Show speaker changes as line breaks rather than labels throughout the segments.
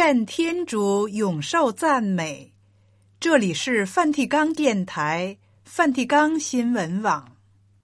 愿天主永受赞美。这里是梵蒂冈电台、梵蒂冈新闻网。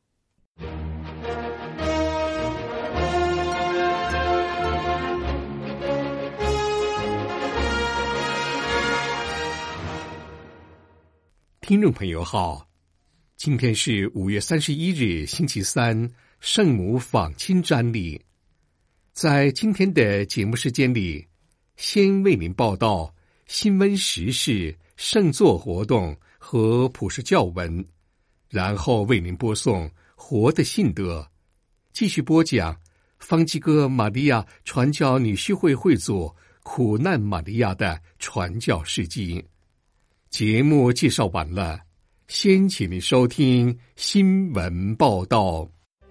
听众朋友好，今天是5月31日星期三，圣母访亲瞻礼。在今天的节目时间里，先为您报道新闻时事、圣座活动和普世教文，然后为您播送活的信德，继续播讲方济各玛利亚传教女婿会会组苦难玛利亚的传教事迹。节目介绍完了，先请您收听新闻报道。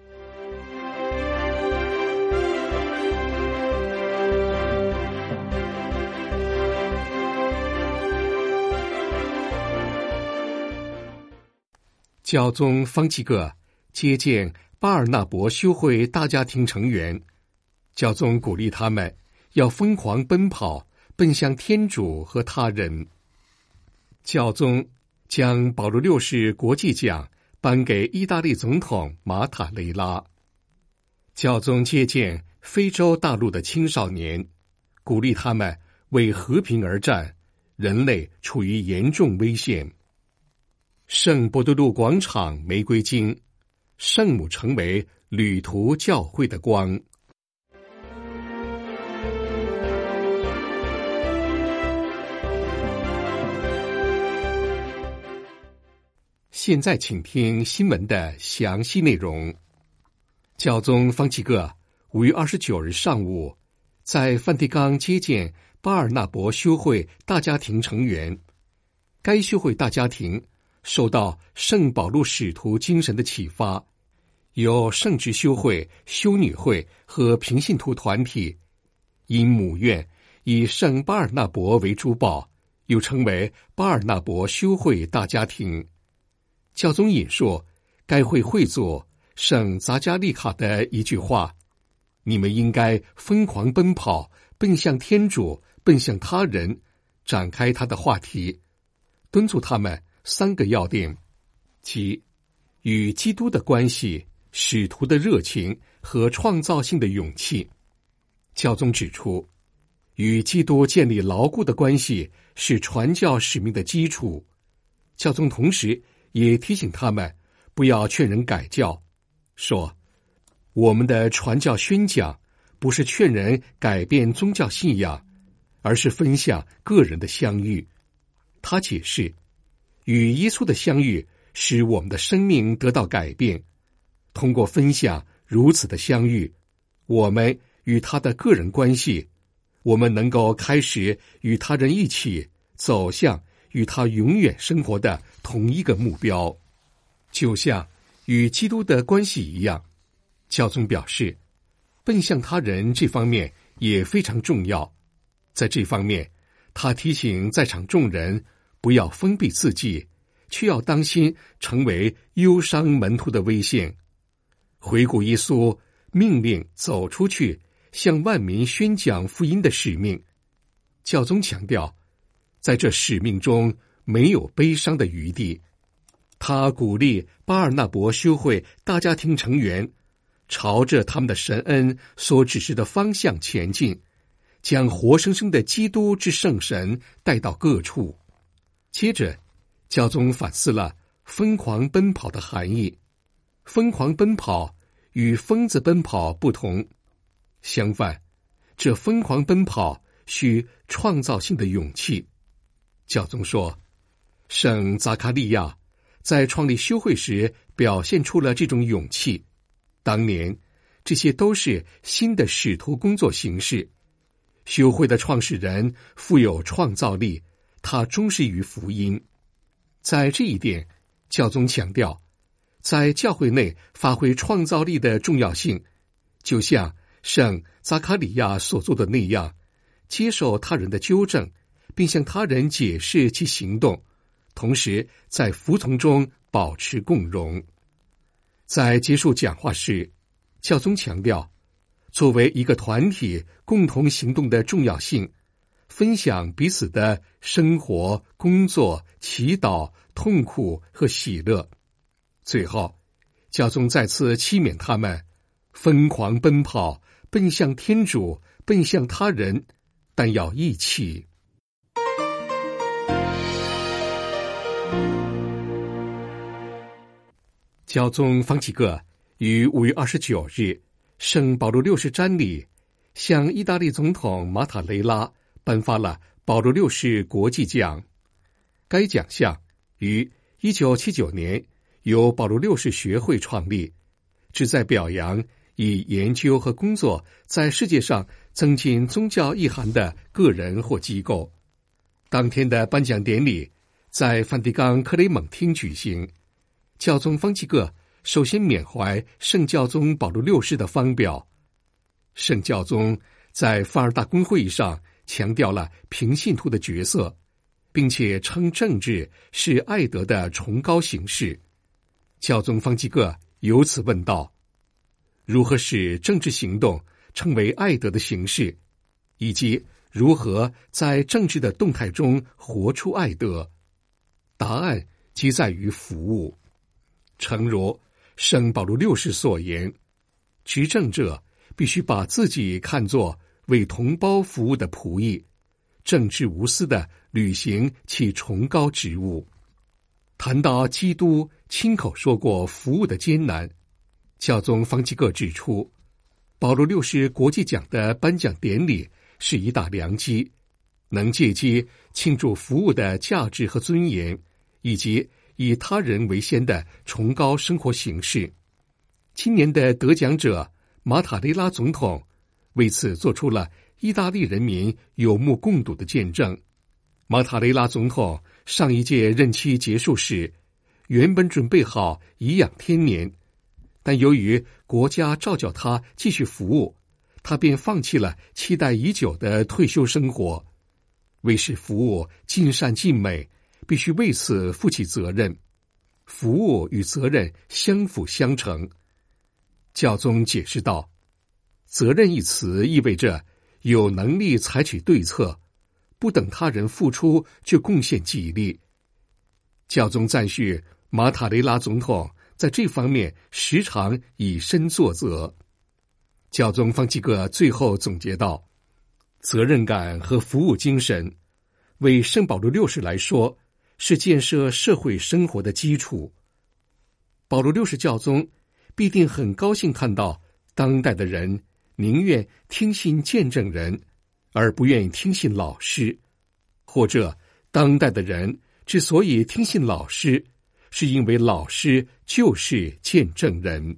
教宗方济各接见巴尔纳伯修会大家庭成员，教宗鼓励他们要疯狂奔跑，奔向天主和他人。教宗将保禄6世国际奖颁给意大利总统马塔雷拉。教宗接见非洲大陆的青少年，鼓励他们为和平而战，人类处于严重危险。圣伯多禄广场玫瑰经，圣母成为旅途教会的光。现在请听新闻的详细内容。教宗方济各5月29日上午在梵蒂冈接见巴尔纳伯修会大家庭成员。该修会大家庭受到圣保禄使徒精神的启发，由圣职修会、修女会和平信徒团体，因母院以圣巴尔纳伯为主保，又称为巴尔纳伯修会大家庭。教宗引述该会会组圣匝加利卡的一句话：你们应该疯狂奔跑，奔向天主，奔向他人，展开他的话题，敦促他们3个要点，即与基督的关系、使徒的热情和创造性的勇气。教宗指出，与基督建立牢固的关系是传教使命的基础。教宗同时也提醒他们不要劝人改教，说我们的传教宣讲不是劝人改变宗教信仰，而是分享个人的相遇。他解释，与耶稣的相遇使我们的生命得到改变，通过分享如此的相遇，我们与他的个人关系，我们能够开始与他人一起走向与他永远生活的同一个目标。就像与基督的关系一样，教宗表示，奔向他人这方面也非常重要。在这方面，他提醒在场众人不要封闭自己，却要当心成为忧伤门徒的危险。回顾耶稣命令走出去向万民宣讲福音的使命，教宗强调，在这使命中没有悲伤的余地。他鼓励巴尔纳伯修会大家庭成员朝着他们的神恩所指示的方向前进，将活生生的基督之圣神带到各处。接着，教宗反思了疯狂奔跑的含义。疯狂奔跑与疯子奔跑不同，相反，这疯狂奔跑需创造性的勇气。教宗说，圣匝卡利亚在创立修会时表现出了这种勇气。当年，这些都是新的使徒工作形式。修会的创始人富有创造力，他忠实于福音。在这一点，教宗强调，在教会内发挥创造力的重要性，就像圣匝卡利亚所做的那样，接受他人的纠正，并向他人解释其行动，同时在服从中保持共荣。在结束讲话时，教宗强调，作为一个团体共同行动的重要性， 分享彼此的生活、工作、祈祷、痛苦和喜乐。最后，教宗再次期勉他们疯狂奔跑，奔向天主，奔向他人，但要义气。教宗方济各于5月29日圣保禄六世瞻礼，向意大利总统马塔雷拉颁发了保禄六世国际奖。该奖项于1979年由保禄六世学会创立，旨在表扬以研究和工作在世界上增进宗教意涵的个人或机构。当天的颁奖典礼在梵蒂冈克雷蒙厅举行。教宗方济各首先缅怀圣教宗保禄六世的方表。圣教宗在凡尔大公会议上强调了平信徒的角色，并且称政治是爱德的崇高形式。教宗方济各由此问道：如何使政治行动成为爱德的形式，以及如何在政治的动态中活出爱德？答案即在于服务。诚如圣保禄六世所言，执政者必须把自己看作为同胞服务的仆役，正直无私地履行其崇高职务。谈到基督亲口说过服务的艰难，教宗方济各指出，保禄六世国际奖的颁奖典礼是一大良机，能借机庆祝服务的价值和尊严，以及以他人为先的崇高生活形式。今年的得奖者马塔雷拉总统为此做出了意大利人民有目共睹的见证。马塔雷拉总统上一届任期结束时，原本准备好颐养天年，但由于国家召叫他继续服务，他便放弃了期待已久的退休生活。为使服务尽善尽美，必须为此负起责任，服务与责任相辅相成。教宗解释道，责任一词意味着有能力采取对策，不等他人付出就贡献己力。教宗赞许马塔雷拉总统在这方面时常以身作则。教宗方济各最后总结道，责任感和服务精神为圣保禄六世来说是建设社会生活的基础。保禄六世教宗必定很高兴看到当代的人宁愿听信见证人，而不愿意听信老师，或者当代的人之所以听信老师，是因为老师就是见证人。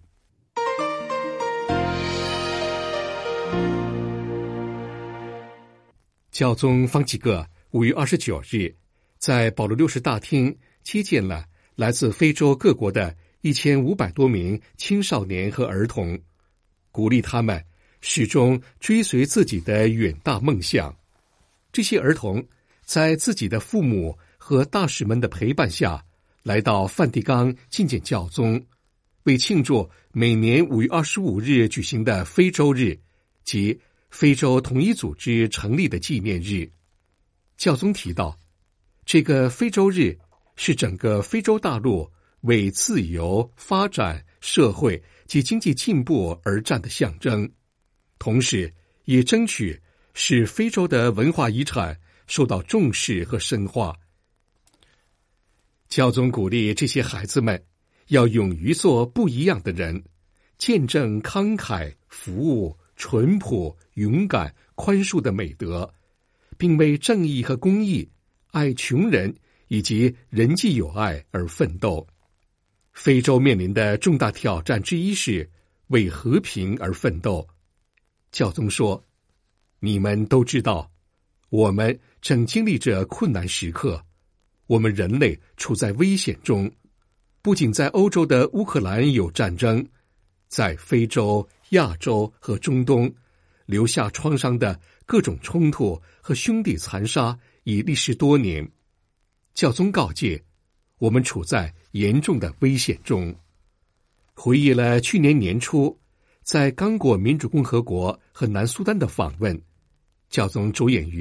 教宗方济各5月29日在保禄六世大厅接见了来自非洲各国的1500多名青少年和儿童，鼓励他们始终追随自己的远大梦想。这些儿童在自己的父母和大使们的陪伴下，来到梵蒂冈觐见教宗，为庆祝每年5月25日举行的非洲日及非洲统一组织成立的纪念日。教宗提到，这个非洲日是整个非洲大陆为自由、发展、社会及经济进步而战的象征，同时也争取使非洲的文化遗产受到重视和深化。教宗鼓励这些孩子们要勇于做不一样的人，见证慷慨、服务、淳朴、勇敢、宽恕的美德，并为正义和公义、爱穷人以及人际友爱而奋斗。非洲面临的重大挑战之一是为和平而奋斗。教宗说，你们都知道，我们正经历着困难时刻，我们人类处在危险中，不仅在欧洲的乌克兰有战争，在非洲、亚洲和中东留下创伤的各种冲突和兄弟残杀已历时多年。教宗告诫，我们处在严重的危险中。回忆了去年年初在刚果民主共和国和南苏丹的访问，教宗着眼于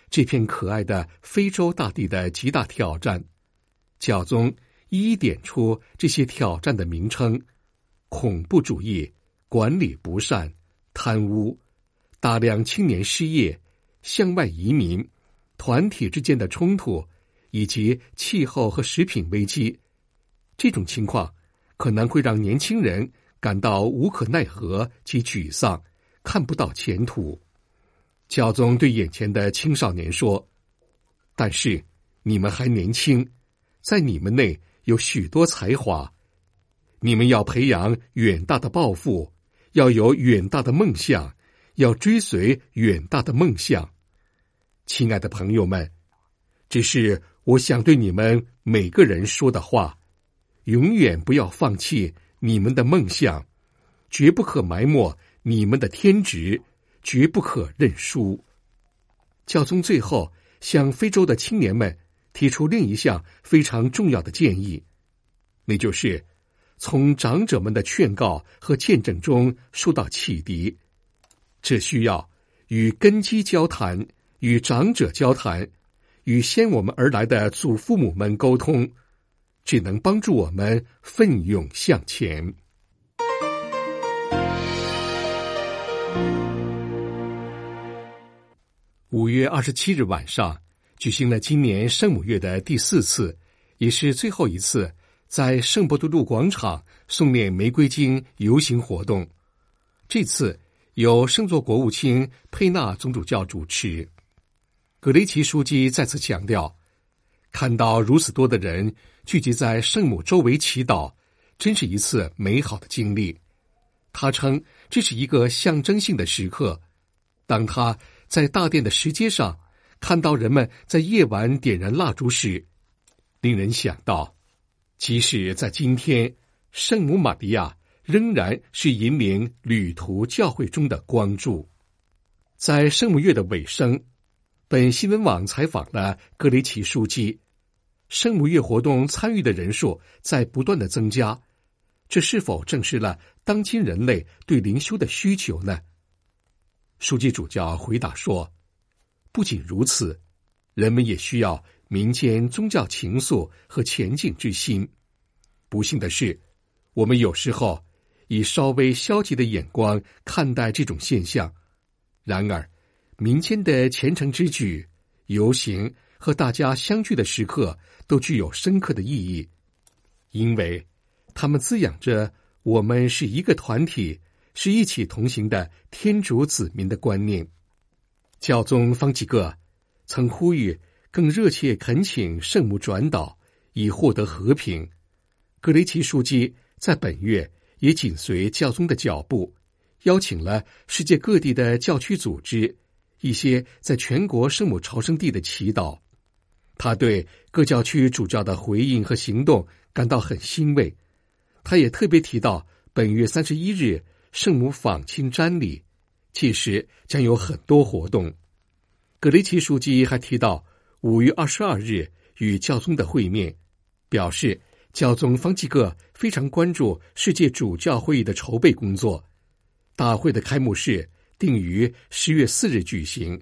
这片可爱的非洲大地的极大挑战。教宗一一点出这些挑战的名称：恐怖主义、管理不善、贪污、大量青年失业、向外移民、团体之间的冲突，以及气候和食品危机。这种情况可能会让年轻人感到无可奈何及沮丧，看不到前途。教宗对眼前的青少年说：但是你们还年轻，在你们内有许多才华，你们要培养远大的抱负，要有远大的梦想，要追随远大的梦想。亲爱的朋友们，这是我想对你们每个人说的话，永远不要放弃你们的梦想，绝不可埋没你们的天职，绝不可认输。教宗最后向非洲的青年们提出另一项非常重要的建议，那就是从长者们的劝告和见证中受到启迪。这需要与根基交谈，与长者交谈，与先我们而来的祖父母们沟通，只能帮助我们奋勇向前。5月27日晚上举行了今年圣母月的第4次，也是最后一次在圣伯多禄广场诵念玫瑰经游行活动。这次由圣座国务卿佩纳总主教主持。格雷奇书记再次强调，看到如此多的人聚集在圣母周围祈祷，真是一次美好的经历。他称这是一个象征性的时刻，当他在大殿的石阶上看到人们在夜晚点燃蜡烛时，令人想到，即使在今天，圣母玛利亚仍然是引领旅途教会中的光柱。在圣母月的尾声，本新闻网采访了格雷奇书记，圣母月活动参与的人数在不断的增加，这是否证实了当今人类对灵修的需求呢？书记主教回答说，不仅如此，人们也需要民间宗教情愫和前进之心。不幸的是，我们有时候以稍微消极的眼光看待这种现象。然而，民间的虔诚之举、游行和大家相聚的时刻都具有深刻的意义，因为它们滋养着我们是一个团体，是一起同行的天主子民的观念。教宗方济各曾呼吁更热切恳请圣母转导，以获得和平。格雷奇书记在本月也紧随教宗的脚步，邀请了世界各地的教区组织，一些在全国圣母朝圣地的祈祷。他对各教区主教的回应和行动感到很欣慰。他也特别提到本月31日圣母访亲瞻礼，届时将有很多活动。格雷奇书记还提到5月22日与教宗的会面，表示教宗方济各非常关注世界主教会议的筹备工作。大会的开幕式定于10月4日举行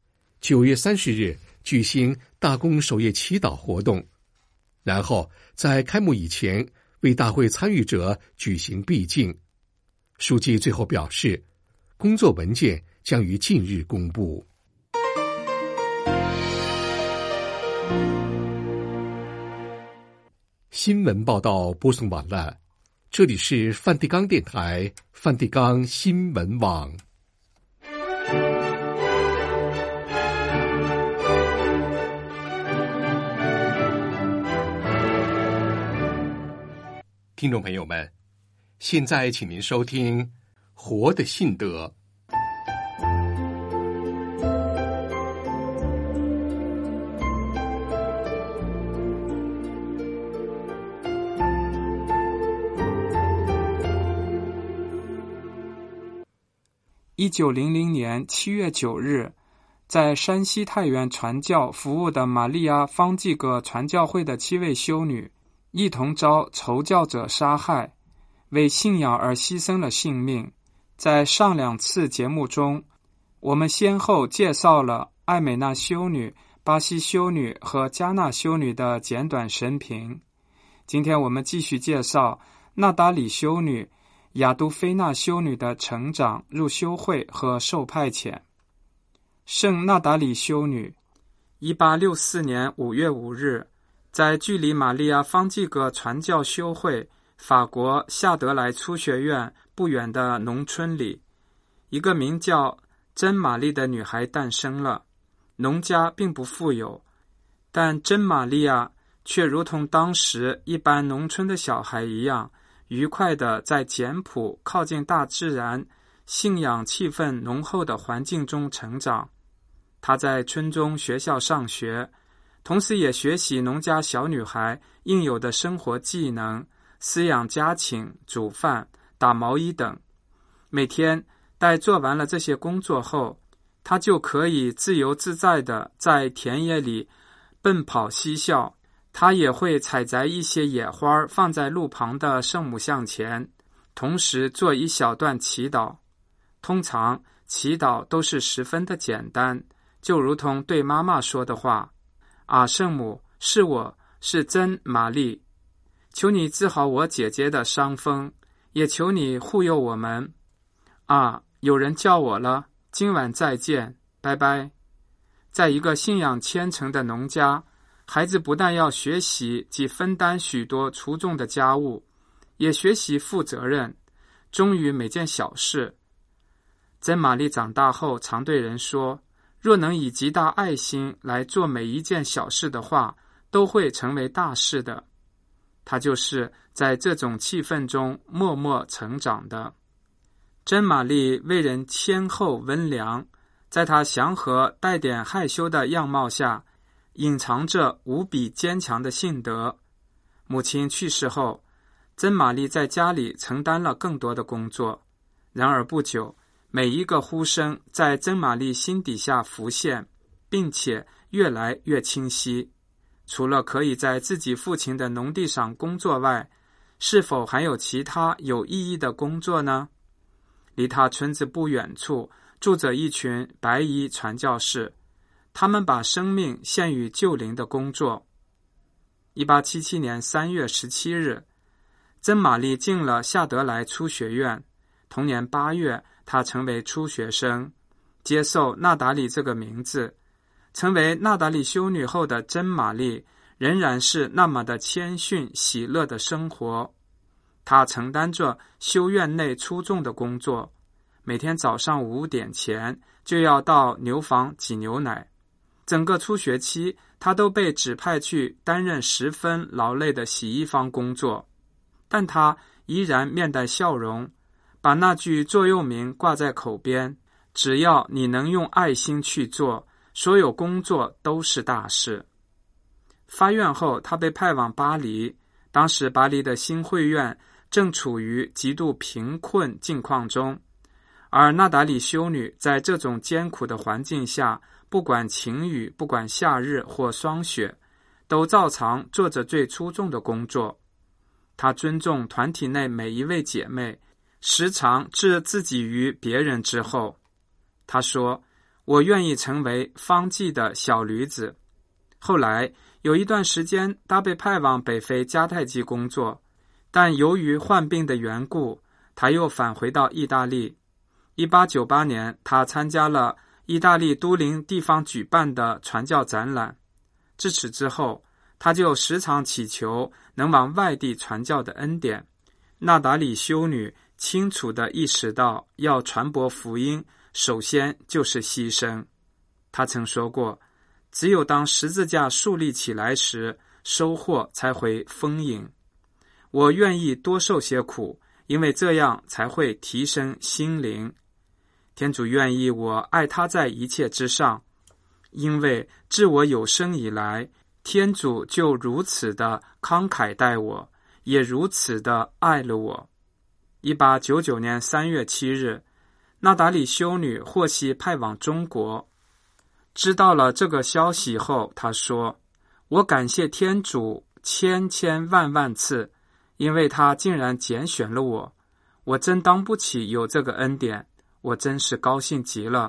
，9月30日举行大公守夜祈祷活动，然后在开幕以前为大会参与者举行闭敬。书记最后表示，工作文件将于近日公布。新闻报道播送完了，这里是梵蒂冈电台梵蒂冈新闻网。听众朋友们，现在请您收听《活的信德》。
1900年7月9日，在山西太原传教服务的玛利亚方济各传教会的7位修女一同遭仇教者杀害，为信仰而牺牲了性命。在上2次节目中，我们先后介绍了艾美纳修女、巴西修女和加纳修女的简短生平。今天我们继续介绍纳达里修女、亚都菲娜修女的成长、入修会和受派遣。圣纳达里修女1864年5月5日，在距离玛利亚方济各传教修会法国夏德莱初学院不远的农村里，一个名叫真玛丽的女孩诞生了。农家并不富有，但真玛利亚却如同当时一般农村的小孩一样，愉快地在简朴、靠近大自然、信仰气氛浓厚的环境中成长。她在村中学校上学，同时也学习农家小女孩应有的生活技能，饲养家禽、煮饭、打毛衣等。每天待做完了这些工作后，她就可以自由自在地在田野里奔跑嬉笑。她也会采摘一些野花放在路旁的圣母像前，同时做一小段祈祷。通常祈祷都是十分的简单，就如同对妈妈说的话：啊，圣母，是我，是真玛丽，求你治好我姐姐的伤风，也求你护佑我们。啊，有人叫我了，今晚再见，拜拜。在一个信仰虔诚的农家，孩子不但要学习及分担许多粗重的家务，也学习负责任，忠于每件小事。真玛丽长大后常对人说，若能以极大爱心来做每一件小事的话，都会成为大事的。她就是在这种气氛中默默成长的。真玛丽为人谦厚温良，在她祥和带点害羞的样貌下，隐藏着无比坚强的性德。母亲去世后，真玛丽在家里承担了更多的工作。然而不久，每一个呼声在真玛丽心底下浮现，并且越来越清晰。除了可以在自己父亲的农地上工作外，是否还有其他有意义的工作呢？离他村子不远处住着一群白衣传教士，他们把生命献于救灵的工作。1877年3月17日，真玛丽进了夏德莱初学院。同年8月，她成为初学生，接受纳达里这个名字。成为纳达里修女后的真玛丽仍然是那么的谦逊喜乐的生活。她承担着修院内粗重的工作，每天早上5点前就要到牛房挤牛奶。整个初学期，她都被指派去担任十分劳累的洗衣房工作，但她依然面带笑容，把那句座右铭挂在口边：只要你能用爱心去做，所有工作都是大事。发院后，她被派往巴黎，当时巴黎的新会院正处于极度贫困境况中，而纳达里修女在这种艰苦的环境下，不管晴雨，不管夏日或霜雪，都照常做着最出众的工作。她尊重团体内每一位姐妹，时常置自己于别人之后。她说，我愿意成为方济的小驴子。后来有一段时间，她被派往北非迦太基工作，但由于患病的缘故，她又返回到意大利。1898年，她参加了意大利都灵地方举办的传教展览。自此之后，她就时常祈求能往外地传教的恩典。纳达里修女清楚地意识到，要传播福音，首先就是牺牲。她曾说过，只有当十字架树立起来时，收获才会丰盈。我愿意多受些苦，因为这样才会提升心灵。天主愿意我爱他在一切之上，因为自我有生以来，天主就如此的慷慨待我，也如此的爱了我。1899年3月7日，纳达里修女获悉派往中国。知道了这个消息后，她说，我感谢天主千千万万次，因为他竟然拣选了我，我真当不起有这个恩典，我真是高兴极了，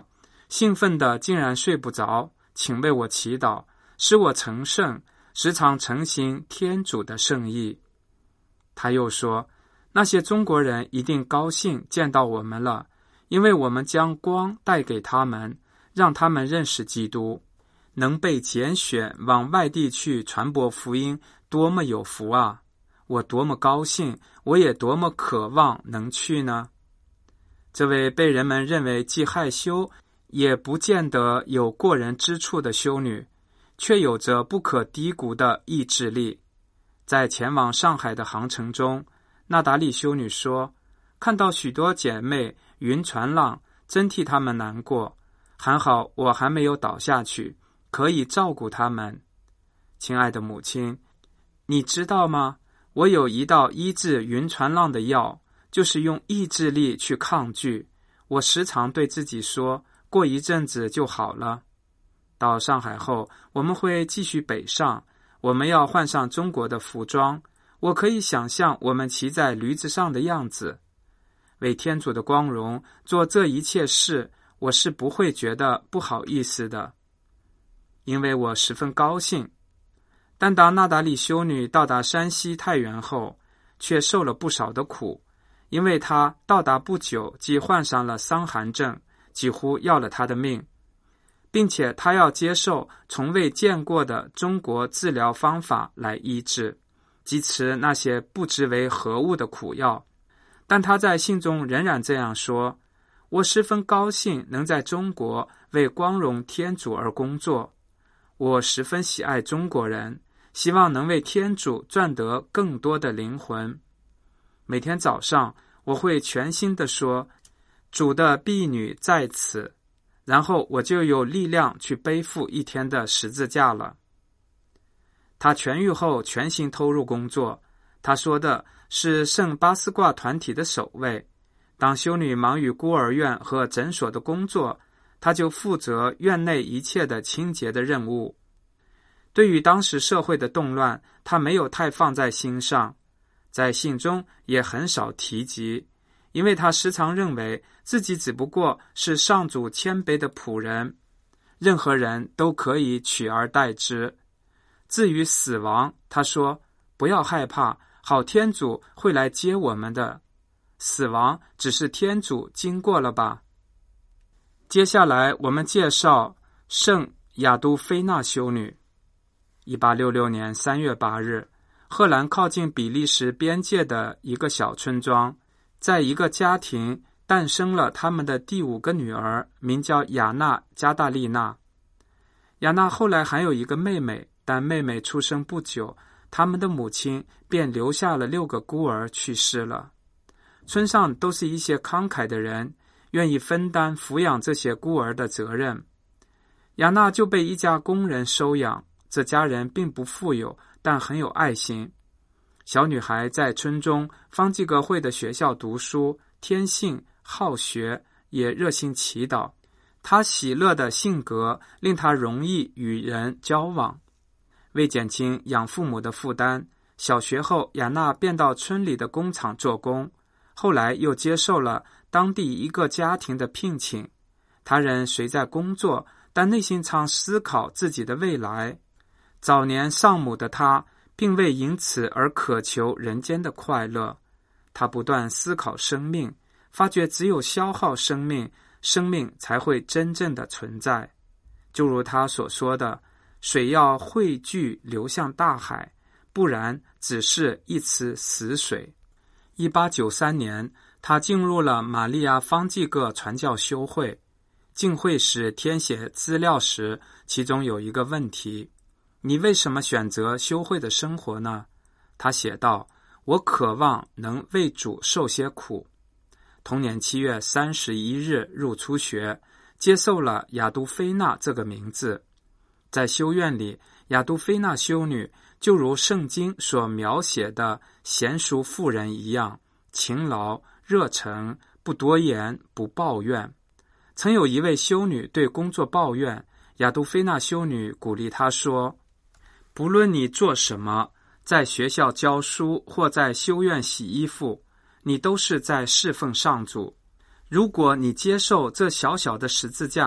兴奋的竟然睡不着，请为我祈祷，使我成圣，时常承行天主的圣意。他又说，那些中国人一定高兴见到我们了，因为我们将光带给他们，让他们认识基督。能被拣选往外地去传播福音，多么有福啊！我多么高兴，我也多么渴望能去呢。这位被人们认为既害羞也不见得有过人之处的修女，却有着不可低估的意志力。在前往上海的航程中，纳达利修女说，看到许多姐妹晕船浪，真替她们难过，还好我还没有倒下去，可以照顾她们。亲爱的母亲，你知道吗？我有一道医治晕船浪的药，就是用意志力去抗拒。我时常对自己说，过一阵子就好了。到上海后，我们会继续北上，我们要换上中国的服装。我可以想象我们骑在驴子上的样子。为天主的光荣做这一切事，我是不会觉得不好意思的，因为我十分高兴。但当纳达利修女到达山西太原后，却受了不少的苦，因为她到达不久即患上了伤寒症，几乎要了她的命，并且她要接受从未见过的中国治疗方法来医治，即吃那些不知为何物的苦药。但她在信中仍然这样说，我十分高兴能在中国为光荣天主而工作，我十分喜爱中国人，希望能为天主赚得更多的灵魂。每天早上我会全心地说，主的婢女在此，然后我就有力量去背负一天的十字架了。他痊愈后全心投入工作，他说的是圣巴斯挂团体的守卫。当修女忙于孤儿院和诊所的工作，他就负责院内一切的清洁的任务。对于当时社会的动乱，他没有太放在心上，在信中也很少提及，因为他时常认为自己只不过是上主谦卑的仆人，任何人都可以取而代之。至于死亡，他说，不要害怕，好天主会来接我们的，死亡只是天主经过了吧。接下来我们介绍圣亚都菲娜修女。1866年3月8日，荷兰靠近比利时边界的一个小村庄，在一个家庭诞生了他们的第5个女儿，名叫雅娜·加大利娜。雅娜后来还有一个妹妹，但妹妹出生不久，他们的母亲便留下了6个孤儿去世了。村上都是一些慷慨的人，愿意分担抚养这些孤儿的责任。雅娜就被一家工人收养，这家人并不富有，但很有爱心。小女孩在村中方济各会的学校读书，天性好学，也热心祈祷。她喜乐的性格令她容易与人交往。为减轻养父母的负担，小学后雅娜便到村里的工厂做工，后来又接受了当地一个家庭的聘请。她仍虽在工作，但内心常思考自己的未来。早年丧母的她并未因此而渴求人间的快乐，她不断思考生命，发觉只有消耗生命，生命才会真正的存在。就如她所说的，水要汇聚流向大海，不然只是一池死水。1893年，她进入了玛利亚方济各传教修会。进会时填写资料时，其中有一个问题，你为什么选择修会的生活呢？他写道，我渴望能为主受些苦。同年7月31日入初学，接受了亚都菲娜这个名字。在修院里，亚都菲娜修女就如圣经所描写的贤淑妇人一样，勤劳、热诚，不多言，不抱怨。曾有一位修女对工作抱怨，亚都菲娜修女鼓励她说，不论你做什么，在学校教书或在修院洗衣服，你都是在侍奉上主。如果你接受这小小的十字架，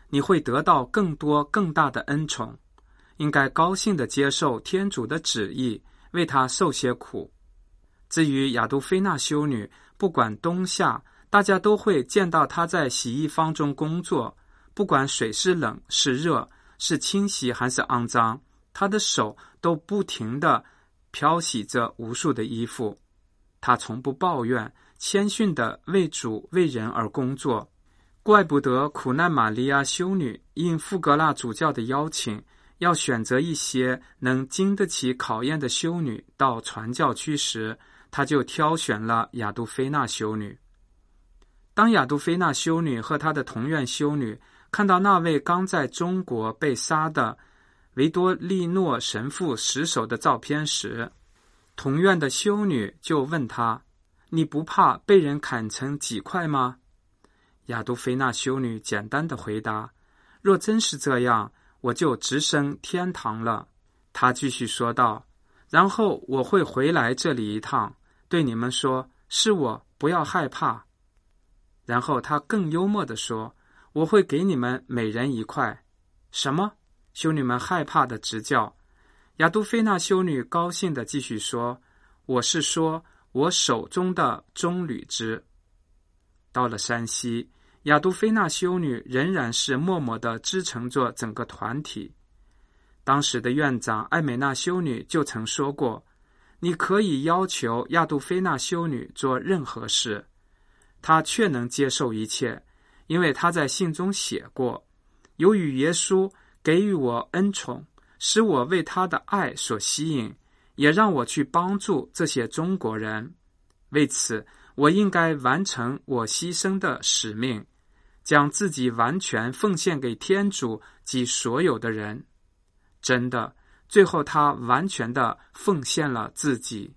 你会得到更多更大的恩宠，应该高兴地接受天主的旨意，为他受些苦。至于亚杜菲娜修女，不管冬夏，大家都会见到她在洗衣坊中工作，不管水是冷是热，是清洗还是肮脏，她的手都不停地漂洗着无数的衣服。她从不抱怨，谦逊地为主为人而工作。怪不得苦难玛利亚修女应富格拉主教的邀请，要选择一些能经得起考验的修女到传教区时，他就挑选了亚杜菲娜修女。当亚杜菲娜修女和她的同院修女看到那位刚在中国被杀的维多利诺神父死守的照片时，同院的修女就问他：你不怕被人砍成几块吗？亚杜菲娜修女简单的回答：若真是这样，我就直升天堂了。她继续说道：然后我会回来这里一趟，对你们说，是我，不要害怕。然后她更幽默地说：我会给你们每人一块。什么？修女们害怕的直叫。亚杜菲娜修女高兴地继续说：我是说我手中的棕榈枝。到了山西，亚杜菲娜修女仍然是默默地支撑着整个团体。当时的院长艾美娜修女就曾说过：你可以要求亚杜菲娜修女做任何事，她却能接受一切，因为她在信中写过：由于耶稣给予我恩宠，使我为他的爱所吸引，也让我去帮助这些中国人。为此，我应该完成我牺牲的使命，将自己完全奉献给天主及所有的人。真的，最后他完全的奉献了自己。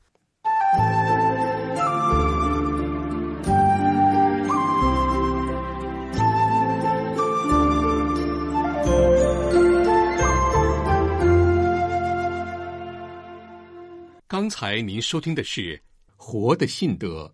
刚才您收听的是《活的信德》。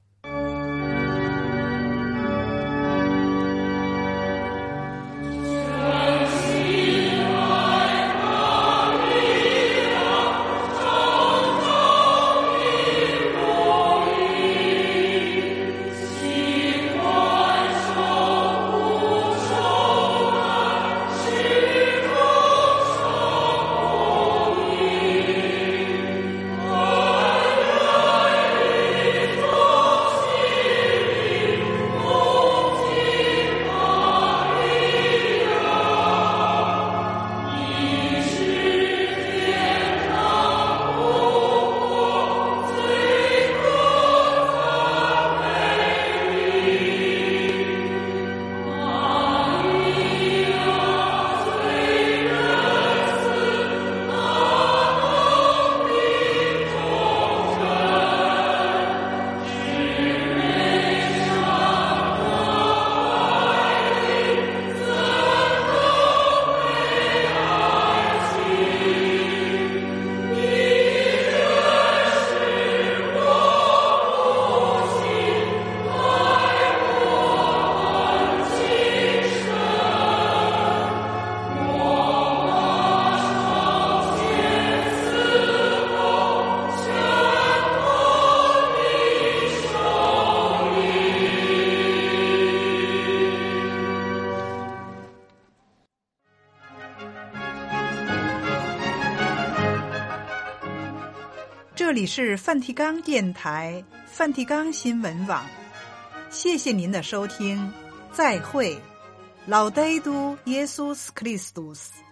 这里是梵蒂冈电台梵蒂冈新闻网，谢谢您的收听，再会，Laudetur Jesus Christus。